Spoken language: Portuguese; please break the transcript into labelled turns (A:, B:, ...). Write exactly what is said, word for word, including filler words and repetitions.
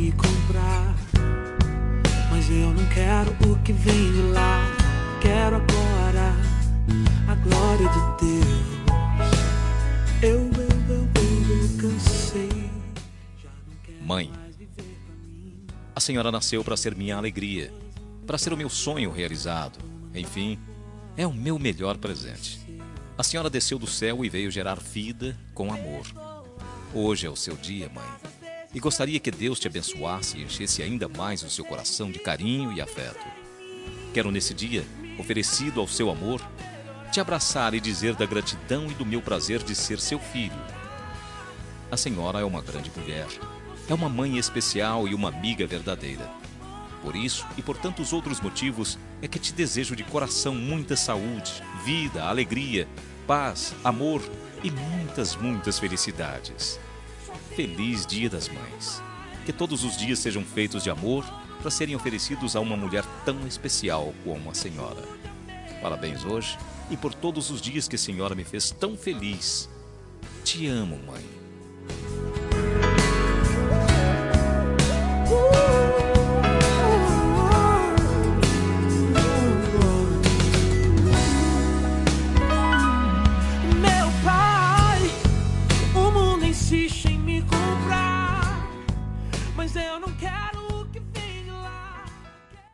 A: me comprar. Mas eu não quero o que vem de lá. Quero agora a glória de Deus. Eu, eu, eu, eu, eu cansei. Já não quero
B: Mãe,
A: mais viver pra mim.
B: a senhora nasceu para ser minha alegria, para ser o meu sonho realizado. Enfim, é o meu melhor presente. A senhora desceu do céu e veio gerar vida com amor. Hoje é o seu dia, mãe, e gostaria que Deus te abençoasse e enchesse ainda mais o seu coração de carinho e afeto. Quero nesse dia, oferecido ao seu amor, te abraçar e dizer da gratidão e do meu prazer de ser seu filho. A senhora é uma grande mulher, é uma mãe especial e uma amiga verdadeira. Por isso e por tantos outros motivos é que te desejo de coração muita saúde, vida, alegria, paz, amor e muitas, muitas felicidades. Feliz Dia das Mães. Que todos os dias sejam feitos de amor para serem oferecidos a uma mulher tão especial como a senhora. Parabéns hoje e por todos os dias que a senhora me fez tão feliz. Te amo, mãe.